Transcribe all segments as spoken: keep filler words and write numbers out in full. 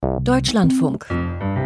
Deutschlandfunk.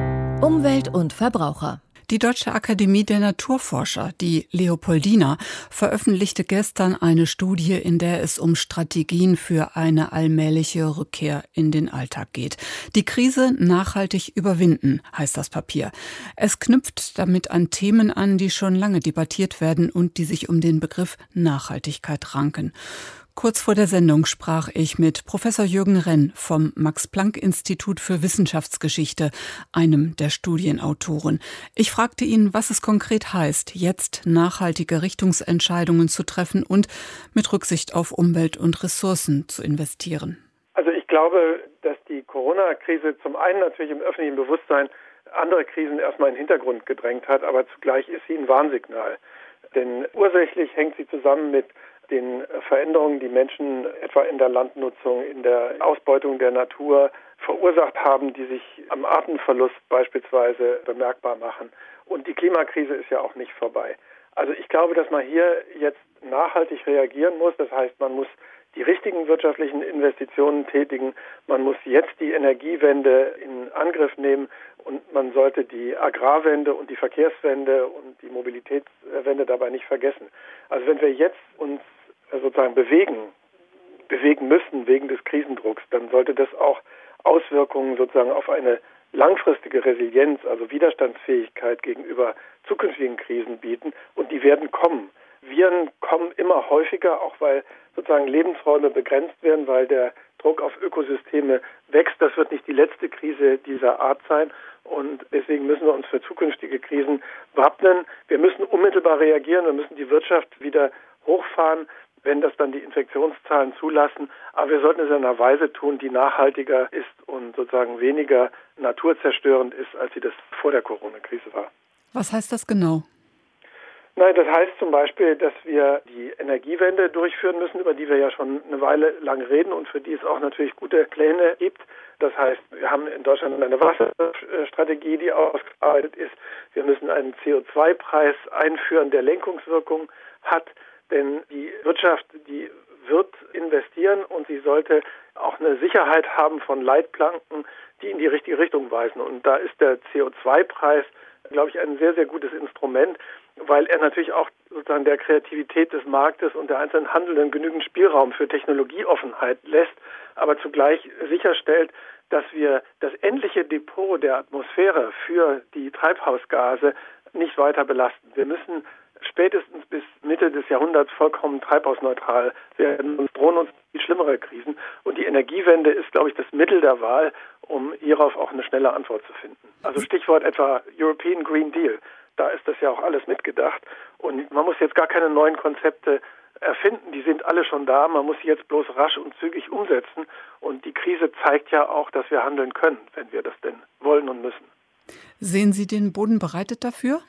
Umwelt und Verbraucher. Die Deutsche Akademie der Naturforscher, die Leopoldina, veröffentlichte gestern eine Studie, in der es um Strategien für eine allmähliche Rückkehr in den Alltag geht. Die Krise nachhaltig überwinden, heißt das Papier. Es knüpft damit an Themen an, die schon lange debattiert werden und die sich um den Begriff Nachhaltigkeit ranken. Kurz vor der Sendung sprach ich mit Professor Jürgen Renn vom Max-Planck-Institut für Wissenschaftsgeschichte, einem der Studienautoren. Ich fragte ihn, was es konkret heißt, jetzt nachhaltige Richtungsentscheidungen zu treffen und mit Rücksicht auf Umwelt und Ressourcen zu investieren. Also ich glaube, dass die Corona-Krise zum einen natürlich im öffentlichen Bewusstsein andere Krisen erstmal in den Hintergrund gedrängt hat, aber zugleich ist sie ein Warnsignal. Denn ursächlich hängt sie zusammen mit den Veränderungen, die Menschen etwa in der Landnutzung, in der Ausbeutung der Natur verursacht haben, die sich am Artenverlust beispielsweise bemerkbar machen. Und die Klimakrise ist ja auch nicht vorbei. Also ich glaube, dass man hier jetzt nachhaltig reagieren muss. Das heißt, man muss die richtigen wirtschaftlichen Investitionen tätigen. Man muss jetzt die Energiewende in Angriff nehmen und man sollte die Agrarwende und die Verkehrswende und die Mobilitätswende dabei nicht vergessen. Also wenn wir jetzt uns sozusagen bewegen, bewegen müssen wegen des Krisendrucks, dann sollte das auch Auswirkungen sozusagen auf eine langfristige Resilienz, also Widerstandsfähigkeit gegenüber zukünftigen Krisen bieten, und die werden kommen. Viren kommen immer häufiger, auch weil sozusagen Lebensräume begrenzt werden, weil der Druck auf Ökosysteme wächst. Das wird nicht die letzte Krise dieser Art sein und deswegen müssen wir uns für zukünftige Krisen wappnen. Wir müssen unmittelbar reagieren, wir müssen die Wirtschaft wieder hochfahren, wenn das dann die Infektionszahlen zulassen. Aber wir sollten es in einer Weise tun, die nachhaltiger ist und sozusagen weniger naturzerstörend ist, als sie das vor der Corona-Krise war. Was heißt das genau? Nein, das heißt zum Beispiel, dass wir die Energiewende durchführen müssen, über die wir ja schon eine Weile lang reden und für die es auch natürlich gute Pläne gibt. Das heißt, wir haben in Deutschland eine Wasserstrategie, die ausgearbeitet ist. Wir müssen einen C O zwei Preis einführen, der Lenkungswirkung hat. Denn die Wirtschaft, die wird investieren und sie sollte auch eine Sicherheit haben von Leitplanken, die in die richtige Richtung weisen. Und da ist der C O zwei Preis, glaube ich, ein sehr, sehr gutes Instrument, weil er natürlich auch sozusagen der Kreativität des Marktes und der einzelnen Handelnden genügend Spielraum für Technologieoffenheit lässt, aber zugleich sicherstellt, dass wir das endliche Depot der Atmosphäre für die Treibhausgase nicht weiter belasten. Wir müssen spätestens bis Mitte des Jahrhunderts vollkommen treibhausneutral werden. Uns drohen uns viel schlimmere Krisen. Und die Energiewende ist, glaube ich, das Mittel der Wahl, um hierauf auch eine schnelle Antwort zu finden. Also Stichwort etwa European Green Deal. Da ist das ja auch alles mitgedacht. Und man muss jetzt gar keine neuen Konzepte erfinden. Die sind alle schon da. Man muss sie jetzt bloß rasch und zügig umsetzen. Und die Krise zeigt ja auch, dass wir handeln können, wenn wir das denn wollen und müssen. Sehen Sie den Boden bereitet dafür?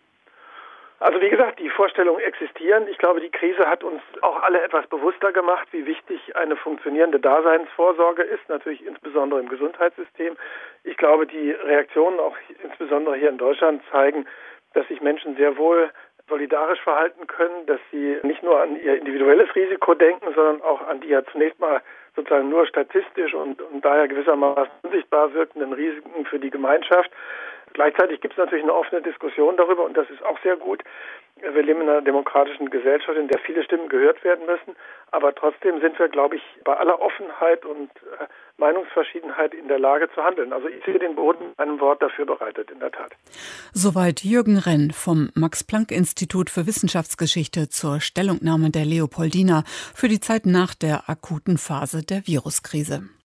Also wie gesagt, die Vorstellungen existieren. Ich glaube, die Krise hat uns auch alle etwas bewusster gemacht, wie wichtig eine funktionierende Daseinsvorsorge ist, natürlich insbesondere im Gesundheitssystem. Ich glaube, die Reaktionen auch insbesondere hier in Deutschland zeigen, dass sich Menschen sehr wohl solidarisch verhalten können, dass sie nicht nur an ihr individuelles Risiko denken, sondern auch an die ja zunächst mal sozusagen nur statistisch und, und daher gewissermaßen unsichtbar wirkenden Risiken für die Gemeinschaft. Gleichzeitig gibt es natürlich eine offene Diskussion darüber und das ist auch sehr gut. Wir leben in einer demokratischen Gesellschaft, in der viele Stimmen gehört werden müssen. Aber trotzdem sind wir, glaube ich, bei aller Offenheit und äh, Meinungsverschiedenheit in der Lage zu handeln. Also ich sehe den Boden einem Wort dafür bereitet, in der Tat. Soweit Jürgen Renn vom Max-Planck-Institut für Wissenschaftsgeschichte zur Stellungnahme der Leopoldina für die Zeit nach der akuten Phase der Viruskrise.